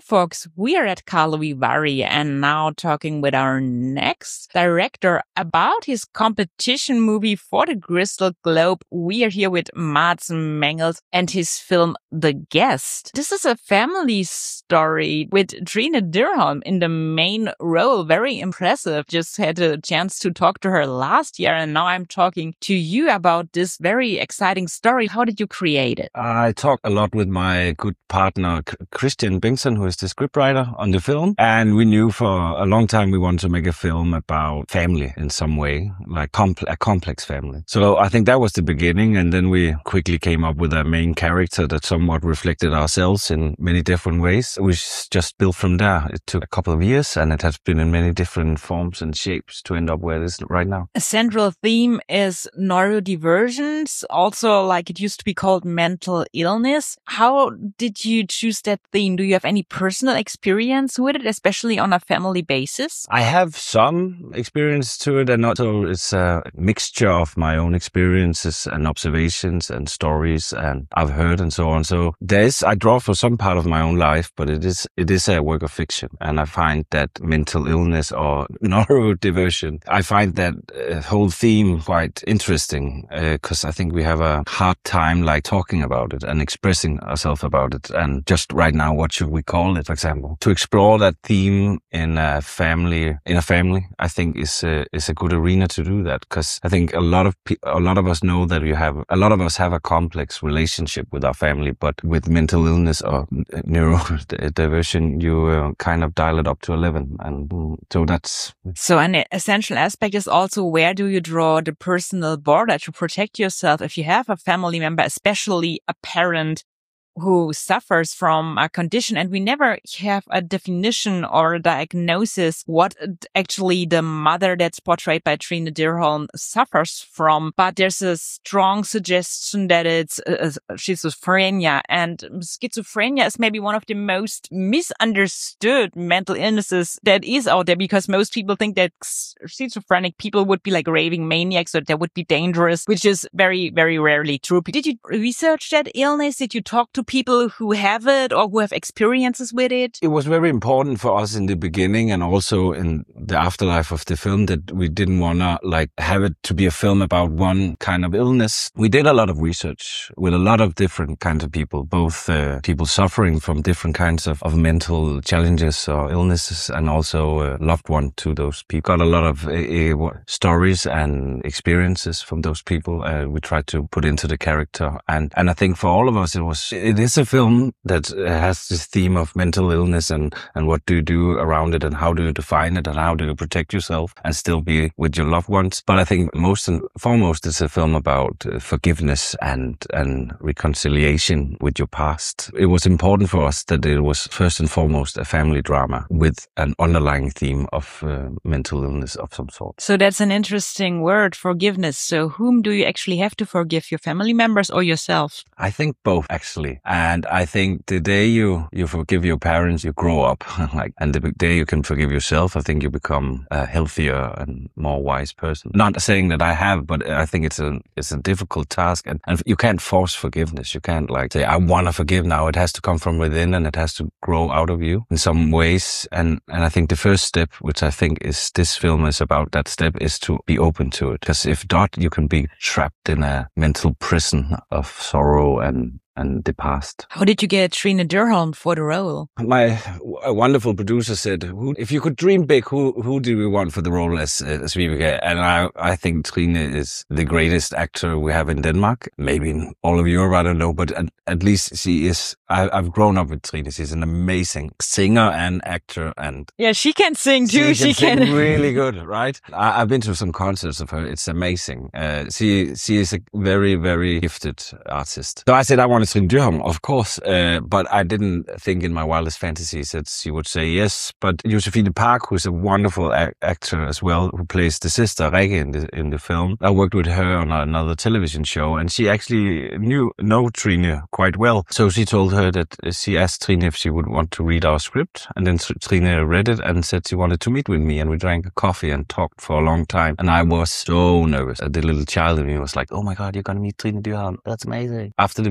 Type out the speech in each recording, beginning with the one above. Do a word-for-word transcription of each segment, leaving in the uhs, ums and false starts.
folks, we are at Karlovy Vary and now talking with our next director about his competition movie for the Crystal Globe. We are here with Mads Mengels and his film The Guest. This is a family story with Trine Dyrholm in the main role. Very impressive. Just had a chance to talk to her last year and now I'm talking to you about this very exciting story. How did you create it? I talked a lot with my good partner, Christian Bengtsson, who is the scriptwriter on the film. And we knew for a long time we wanted to make a film about family in some way, like compl- a complex family. So I think that was the beginning. And then we quickly came up with a main character that somewhat reflected ourselves in many different ways. We just built from there. It took a couple of years and it has been in many different forms and shapes to end up where it is right now. A central theme is neurodivergence, also like it used to be called mental illness. How did you choose that theme? Do you have any personal experience with it, especially on a family basis? I have some experience to it, and also it's a mixture of my own experiences and observations and stories and I've heard and so on. So there's, I draw for some part of my own life, but it is, it is a work of fiction. And I find that mental illness or neurodiversion, I find that uh, whole theme quite interesting because uh, I think we have a hard time like talking about it and expressing ourselves about it. And just right now, what should we call it, for example? To explore that theme in a family, in a family, I think is a, is a good arena to do that. Because I think a lot of pe- a lot of us know that you have, a lot of us have a complex relationship with our family, but with mental illness or neurodiversion, you uh, kind of dial it up to eleven. And so that's... So an essential aspect is also where do you draw the personal border to protect yourself if you have a family member, especially a parent who suffers from a condition, and we never have a definition or a diagnosis what actually the mother that's portrayed by Trine Dyrholm suffers from. But there's a strong suggestion that it's uh, schizophrenia, and schizophrenia is maybe one of the most misunderstood mental illnesses that is out there, because most people think that schizophrenic people would be like raving maniacs or that would be dangerous, which is very, very rarely true. Did you research that illness? Did you talk to people who have it or who have experiences with it? It was very important for us in the beginning and also in the afterlife of the film that we didn't want to like have it to be a film about one kind of illness. We did a lot of research with a lot of different kinds of people, both uh, people suffering from different kinds of, of mental challenges or illnesses and also uh, loved one to those people. Got a lot of uh, uh, stories and experiences from those people uh, we tried to put into the character. And, and I think for all of us, it was... It is a film that has this theme of mental illness and, and what do you do around it and how do you define it and how do you protect yourself and still be with your loved ones. But I think most and foremost, it's a film about uh, forgiveness and, and reconciliation with your past. It was important for us that it was first and foremost a family drama with an underlying theme of uh, mental illness of some sort. So that's an interesting word, forgiveness. So whom do you actually have to forgive, your family members or yourself? I think both, actually. And I think the day you, you forgive your parents, you grow up. like, and the day you can forgive yourself, I think you become a healthier and more wise person. Not saying that I have, but I think it's a, it's a difficult task. And, and you can't force forgiveness. You can't like say, I want to forgive now. It has to come from within and it has to grow out of you in some ways. And, and I think the first step, which I think is this film is about that step, is to be open to it. Because if not, you can be trapped in a mental prison of sorrow and and the past. How did you get Trine Dyrholm for the role? My a wonderful producer said, who, if you could dream big, who who do we want for the role as, as Vibeke? And I, I think Trine is the greatest actor we have in Denmark. Maybe in all of Europe, I don't know, but at, at least she is, I, I've grown up with Trine. She's an amazing singer and actor. And yeah, she can sing too. She can, she can. sing really good, right? I, I've been to some concerts of her. It's amazing. Uh, she, she is a very, very gifted artist. So I said, I want Trine Dyrholm, of course, uh, but I didn't think in my wildest fantasies that she would say yes. But Josefine Park, who's a wonderful a- actor as well, who plays the sister Rikke in the in the film, I worked with her on another television show, and she actually knew know Trine quite well. So she told her that she asked Trine if she would want to read our script, and then Trine read it and said she wanted to meet with me, and we drank a coffee and talked for a long time. And I was so nervous. The little child in me was like, "Oh my God, you're gonna meet Trine Dyrholm? That's amazing!" After the meeting,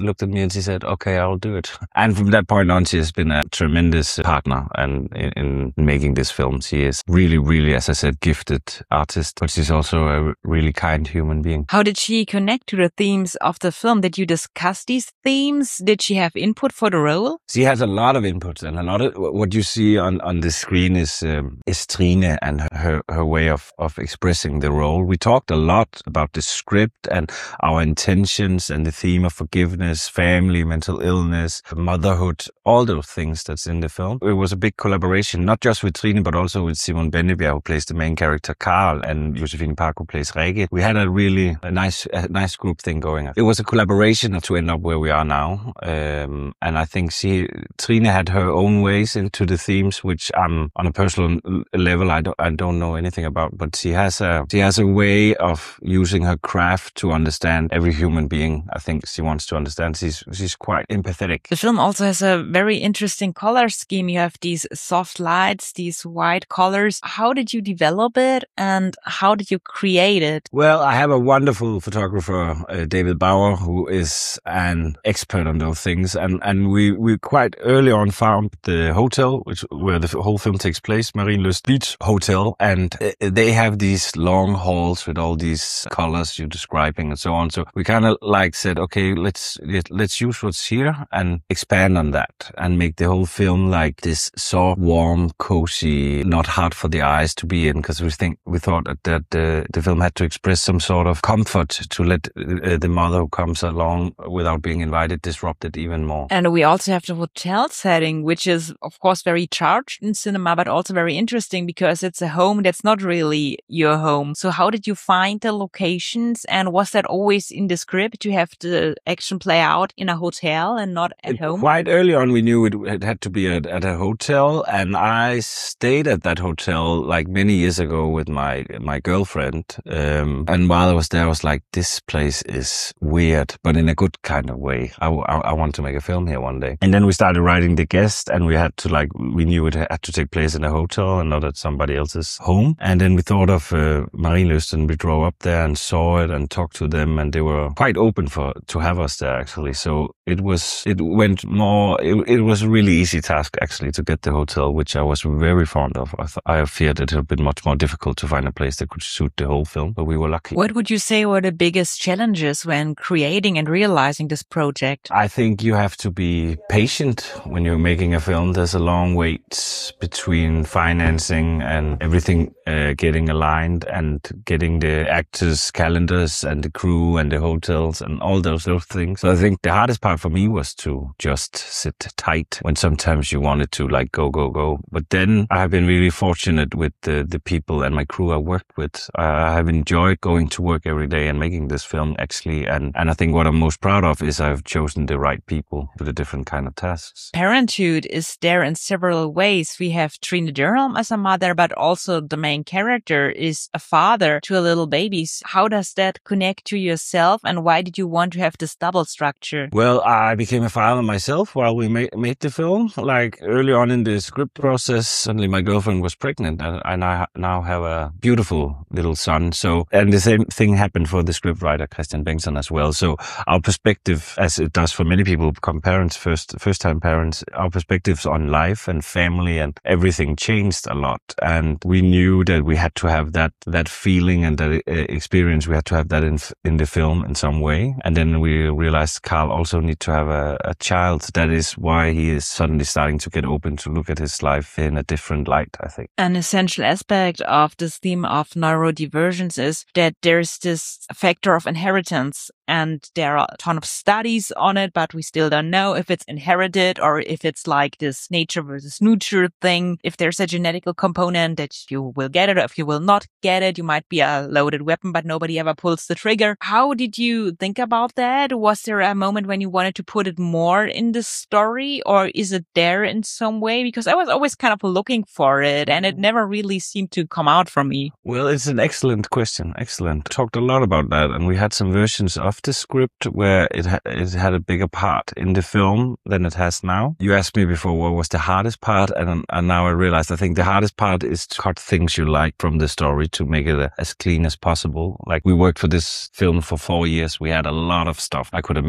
looked at me and she said, okay, I'll do it. And from that point on, she has been a tremendous partner and in, in making this film. She is really, really, as I said, gifted artist, but she's also a really kind human being. How did she connect to the themes of the film? Did you discuss these themes? Did she have input for the role? She has a lot of input, and a lot of what you see on, on the screen is um, is Trine and her, her way of, of expressing the role. We talked a lot about the script and our intentions and the theme of forgiveness, family, mental illness, motherhood, all those things that's in the film. It was a big collaboration, not just with Trine, but also with Simon Bennebjerg, who plays the main character Carl, and Josefine Park, who plays Rikke. We had a really a nice a nice group thing going. It was a collaboration to end up where we are now. Um, and I think she, Trine had her own ways into the themes, which um, on a personal level, I don't, I don't know anything about, but she has a, she has a way of using her craft to understand every human being. I think she wants to understand. She's, she's quite empathetic. The film also has a very interesting color scheme. You have these soft lights, these white colors. How did you develop it and how did you create it? Well, I have a wonderful photographer, uh, David Bauer, who is an expert on those things. And, and we, we quite early on found the hotel, which where the whole film takes place, Marienlyst Beach Hotel. And they have these long halls with all these colors you're describing and so on. So we kind of like said, okay, let's, let's use what's here and expand on that and make the whole film like this soft, warm, cozy, not hard for the eyes to be in. Because we think, we thought that, that the, the film had to express some sort of comfort to let uh, the mother who comes along without being invited disrupt it even more. And we also have the hotel setting, which is, of course, very charged in cinema, but also very interesting because it's a home that's not really your home. So how did you find the locations? And was that always in the script to have the action play out in a hotel and not at it, home? Quite early on, we knew it, it had to be at, at a hotel. And I stayed at that hotel like many years ago with my, my girlfriend. Um, and while I was there, I was like, this place is weird, but in a good kind of way. I, I, I want to make a film here one day. And then we started writing The Guest, and we had to like, we knew it had to take place in a hotel and not at somebody else's home. And then we thought of uh, Marienlyst, and we drove up there and saw it and talked to them, and they were quite open for to have us there actually. So it was, it went more, it, it was a really easy task actually to get the hotel, which I was very fond of. I, th- I feared it had been much more difficult to find a place that could suit the whole film, but we were lucky. What would you say were the biggest challenges when creating and realizing this project? I think you have to be patient when you're making a film. There's a long wait between financing and everything uh, getting aligned and getting the actors' calendars and the crew and the hotels and all those, those things. So I think the hardest part for me was to just sit tight when sometimes you wanted to like go, go, go. But then I have been really fortunate with the, the people and my crew I worked with. I have enjoyed going to work every day and making this film actually. And, and I think what I'm most proud of is I've chosen the right people for the different kind of tasks. Parenthood is there in several ways. We have Trine Dyrholm as a mother, but also the main character is a father to a little baby. How does that connect to yourself, and why did you want to have this double structure? Well, I became a father myself while we made, made the film. Like early on in the script process, suddenly my girlfriend was pregnant, and, and I now have a beautiful little son. So, and the same thing happened for the scriptwriter Christian Bengtsson as well. So our perspective, as it does for many people, become parents first, first-time parents, our perspectives on life and family and everything changed a lot. And we knew that we had to have that that feeling and that uh, experience. We had to have that in in the film in some way. And then we realized Carl also need to have a, a child. That is why he is suddenly starting to get open to look at his life in a different light, I think. An essential aspect of this theme of neurodivergence is that there's this factor of inheritance. And there are a ton of studies on it, but we still don't know if it's inherited or if it's like this nature versus nurture thing. If there's a genetical component that you will get it, or if you will not get it, you might be a loaded weapon, but nobody ever pulls the trigger. How did you think about that? Was there a moment when you wanted to put it more in the story, or is it there in some way? Because I was always kind of looking for it and it never really seemed to come out from me. Well, it's an excellent question. Excellent. Talked a lot about that, and we had some versions of the script where it ha- it had a bigger part in the film than it has now. You asked me before what was the hardest part, and, and now I realized I think the hardest part is to cut things you like from the story to make it as clean as possible. Like we worked for this film for four years. We had a lot of stuff I could have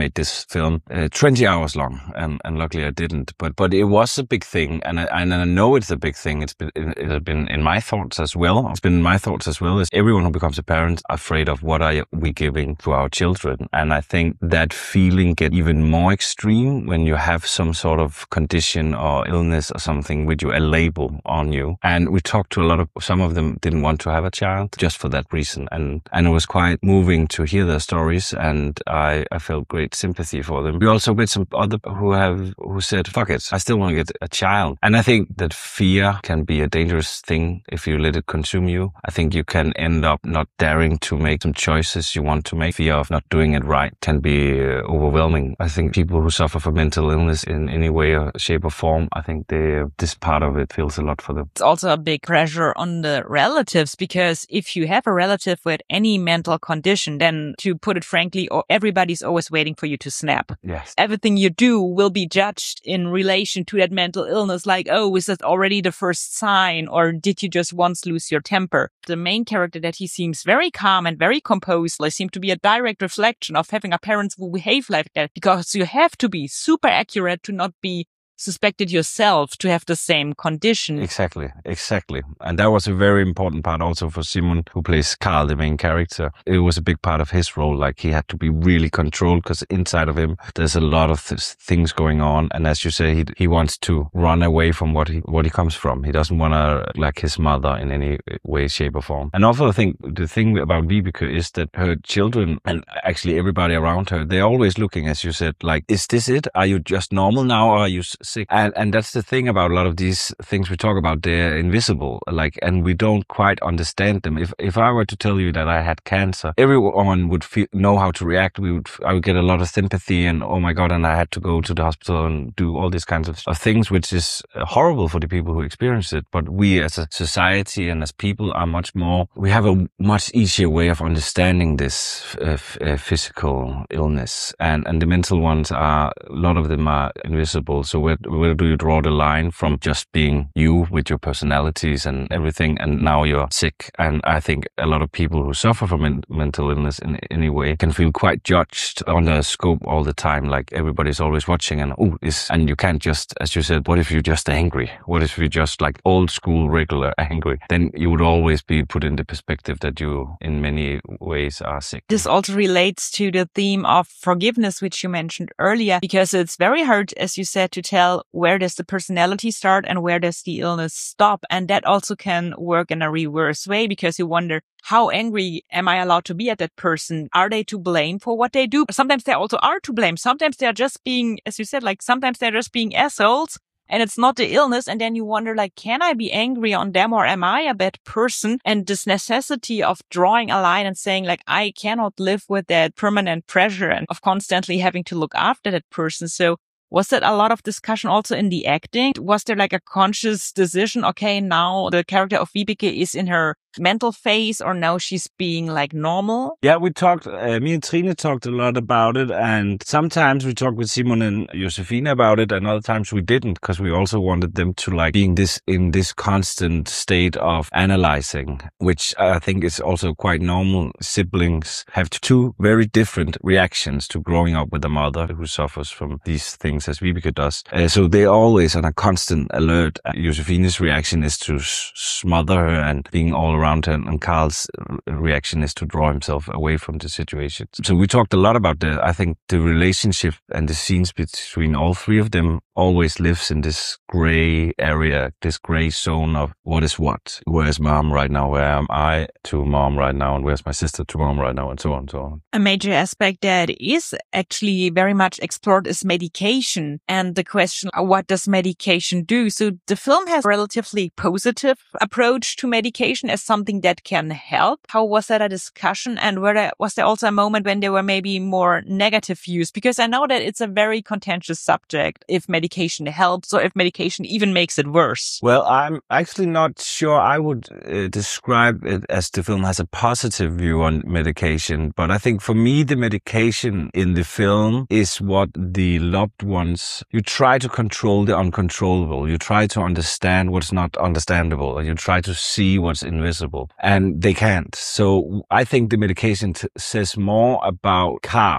made this film uh, twenty hours long, and, and luckily I didn't. But but it was a big thing, and I, and I know it's a big thing. It's been it, it has been in my thoughts as well. It's been in my thoughts as well. Is everyone who becomes a parent afraid of what are we giving to our children? And I think that feeling gets even more extreme when you have some sort of condition or illness or something with you, a label on you. And we talked to a lot of, some of them didn't want to have a child just for that reason. And and it was quite moving to hear their stories, and I, I felt great sympathy for them. We also met some other who have who said, fuck it, I still want to get a child. And I think that fear can be a dangerous thing if you let it consume you. I think you can end up not daring to make some choices you want to make. Fear of not doing it right can be uh, overwhelming. I think people who suffer from mental illness in any way or shape or form, I think they, this part of it feels a lot for them. It's also a big pressure on the relatives, because if you have a relative with any mental condition, then to put it frankly, everybody's always waiting for you to snap. Yes. Everything you do will be judged in relation to that mental illness. Like, oh, is that already the first sign? Or did you just once lose your temper? The main character, that he seems very calm and very composed, like, seems to be a direct reflection of having a parent who behave like that, because you have to be super accurate to not be suspected yourself to have the same condition. Exactly, exactly. And that was a very important part also for Simon, who plays Carl, the main character. It was a big part of his role. Like, he had to be really controlled, because inside of him, there's a lot of th- things going on. And as you say, he he wants to run away from what he what he comes from. He doesn't want to like his mother in any way, shape or form. And also I think the thing about Vibeke is that her children, and actually everybody around her, they're always looking, as you said, like, is this it? Are you just normal now, or are you sick? And and that's the thing about a lot of these things we talk about. They're invisible, like, and we don't quite understand them. If if I were to tell you that I had cancer, everyone would feel, know how to react. We would I would get a lot of sympathy, and oh my God, and I had to go to the hospital and do all these kinds of, of things, which is horrible for the people who experience it. But we as a society and as people are much more, we have a much easier way of understanding this uh, f- uh, physical illness, and and the mental ones are, a lot of them are invisible. So where, where do you draw the line from just being you with your personalities and everything, and now you're sick? And I think a lot of people who suffer from men- mental illness in any way can feel quite judged on the scope all the time. Like, everybody's always watching, and oh, this, and you can't just, as you said, what if you're just angry? What if you're just like old school, regular angry? Then you would always be put in the perspective that you, in many ways, are sick. This also relates to the theme of forgiveness, which you mentioned earlier, because it's very hard, as you said, to tell where does the personality start and where does the illness stop. And that also can work in a reverse way, because you wonder, how angry am I allowed to be at that person? Are they to blame for what they do? Sometimes they also are to blame. Sometimes they're just being, as you said, like, sometimes they're just being assholes, and it's not the illness. And then you wonder, like, can I be angry on them, or am I a bad person? And this necessity of drawing a line and saying, like, I cannot live with that permanent pressure and of constantly having to look after that person. So was that a lot of discussion also in the acting? Was there like a conscious decision? Okay, now the character of Vibeke is in her mental phase, or now she's being like normal? Yeah, we talked, uh, me and Trine talked a lot about it, and sometimes we talked with Simon and Josefina about it, and other times we didn't, because we also wanted them to like being this in this constant state of analyzing, which I think is also quite normal. Siblings have two very different reactions to growing up with a mother who suffers from these things as Vibeke does. Uh, so they're always on a constant alert. Uh, Josefina's reaction is to s- smother her and being all around her, and Carl's reaction is to draw himself away from the situation. So we talked a lot about the, I think the relationship and the scenes between all three of them always lives in this gray area, this gray zone of what is what. Where's mom right now? Where am I to mom right now? And where's my sister to mom right now? And so on and so on. A major aspect that is actually very much explored is medication, and the question, what does medication do? So the film has a relatively positive approach to medication as something that can help. How was that a discussion? And were there, was there also a moment when there were maybe more negative views? Because I know that it's a very contentious subject, if medication helps or if medication even makes it worse. Well, I'm actually not sure I would uh, describe it as the film has a positive view on medication. But I think for me, the medication in the film is what the loved ones, you try to control the uncontrollable. You try to understand what's not understandable, and you try to see what's invisible. And they can't. So I think the medication t- says more about Carl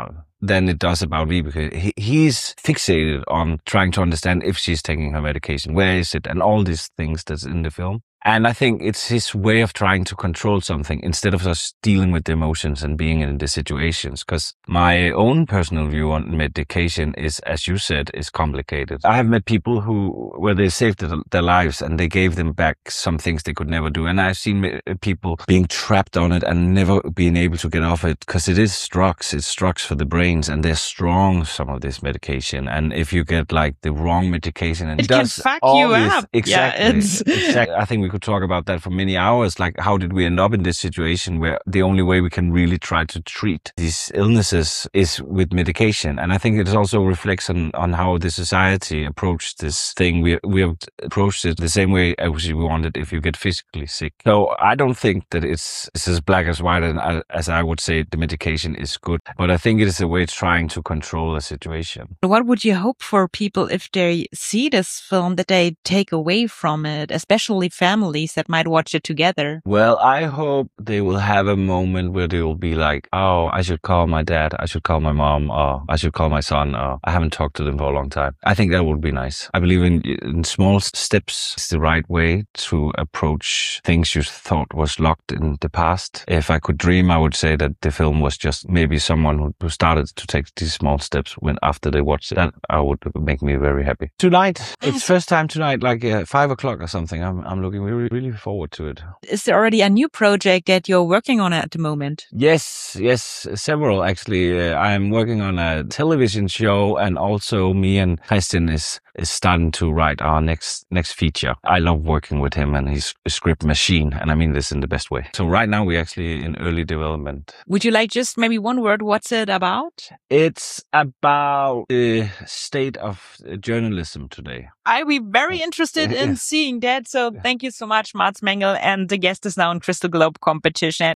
than it does about me, because he, he's fixated on trying to understand if she's taking her medication, where is it, and all these things that's in the film. And I think it's his way of trying to control something instead of just dealing with the emotions and being in the situations. Because my own personal view on medication is, as you said, is complicated. I have met people who, where they saved their lives and they gave them back some things they could never do. And I've seen people being trapped on it and never being able to get off it, because it is drugs. It's drugs for the brains, and they're strong, some of this medication. And if you get like the wrong medication, and it, it can does fuck all you this, up. exactly, Yeah, it's exactly. I think we could talk about that for many hours. Like, how did we end up in this situation where the only way we can really try to treat these illnesses is with medication? And I think it also reflects on, on how the society approached this thing. We we have approached it the same way as we wanted if you get physically sick. So I don't think that it's, it's as black as white and I, as I would say the medication is good. But I think it is a way of trying to control a situation. What would you hope for people if they see this film that they take away from it, especially families that might watch it together? Well, I hope they will have a moment where they will be like, oh, I should call my dad, I should call my mom, or I should call my son, or I haven't talked to them for a long time. I think that would be nice. I believe in, in small steps is the right way to approach things you thought was locked in the past. If I could dream, I would say that the film was just maybe someone who, who started to take these small steps when after they watched it. That I would make me very happy. Tonight, it's first time tonight, like uh, five o'clock or something. I'm, I'm looking really, really forward to it. Is there already a new project that you're working on at the moment? Yes, yes, several actually. Uh, I'm working on a television show, and also me and Christian is is starting to write our next next feature. I love working with him, and he's a script machine, and I mean this in the best way. So right now we're actually in early development. Would you like just maybe one word? What's it about? It's about the state of journalism today. I'd be very interested in seeing that. So thank you so much, Mads Mengel. And the guest is now in Crystal Globe competition.